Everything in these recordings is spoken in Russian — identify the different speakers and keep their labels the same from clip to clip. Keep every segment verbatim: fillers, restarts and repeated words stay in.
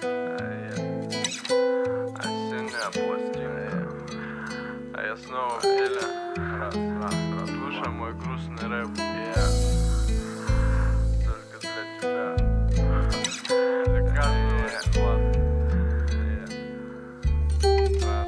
Speaker 1: А сегодня пластинка. А я снова в деле. Раз, раз, раз. Слушай мой грустный рэп. Я только для тебя. Для каждого склад. Раз.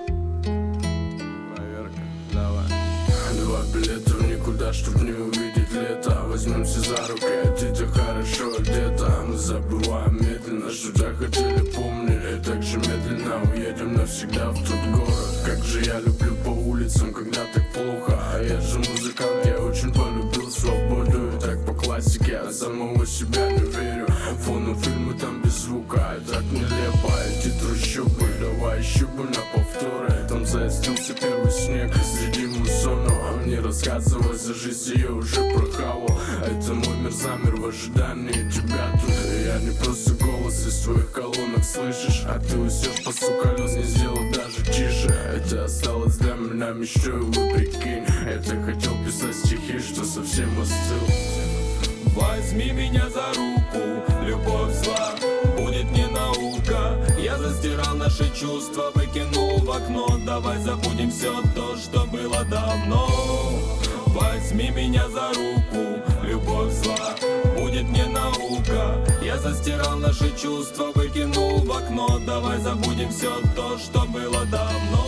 Speaker 1: Проверка. Давай.
Speaker 2: Два билета в никуда, чтоб не увидеть лето. Возьмемся за руки, одеты хорошо одета. Мы забываем медленно, что захотели, помнили. Так же медленно уедем навсегда в тот город. Как же я люблю по улицам, когда так плохо. А я же музыкант, я очень полюбил свободу. И так по классике, я самого себя не верю. Фонофильмы там без звука, и так нелепо. Эти трущобы, давай еще бы на повторы. Там заостился первый снег среди муссона. А мне рассказывай за жизнь, я уже прохавал. Это мой мир замер в ожидании тебя тут. И я не просто голос из твоих колонок слышишь, а ты усешь по колес, не сделав даже тише. Это осталось для меня мечтой, вы прикинь. Я так хотел писать стихи, что совсем остыл.
Speaker 3: Возьми меня за руку, любовь зла будет не наука. Я застирал наши чувства, выкинул в окно. Давай забудем все то, что было давно. Возьми меня за руку, любовь зла будет не наука. Я застирал наши чувства, выкинул в окно. Давай забудем все то, что было давно.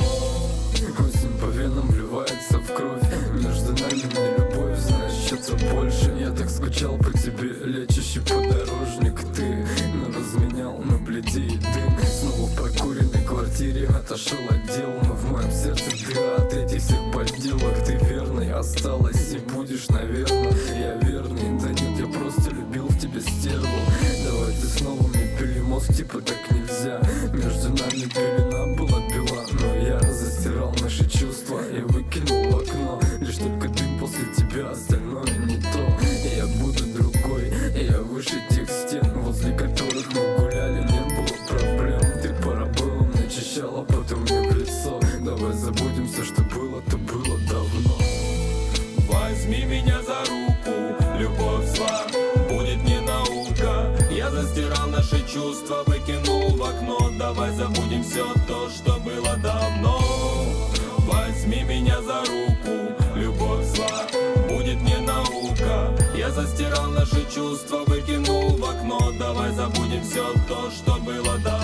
Speaker 4: Осень по венам вливается в кровь. Между нами не любовь, значит больше. Я так скучал по тебе, лечащий подорожник. Ты разменял на плите и дым. Снова в прокуренной квартире отошел отдел. Но в моем сердце дыра от этих всех подделок. Ты верной осталась и будешь, наверное. Я верный, да нет, я просто любил в тебе стерву. Давай ты снова мне пили мозг, типа так нельзя. Между нами пелена была бела, но я застирал наши чувства и выкинул в окно. Лишь только дым после тебя, остальное не то. Я буду другой, я выше тех стен, возле которых мы гуляли, не было проблем. Ты парабеллум начищала, потом мне в лицо. Давай забудем все, что было, то было давно.
Speaker 3: Возьми меня за руку, любовь зла будет не наука. Я застирал наши чувства, выкинул в окно. Давай забудем все то, что было давно. Возьми меня за руку, любовь зла будет не наука. Я застирал наши чувства, выкинул в окно. Давай забудем все то, что было давно.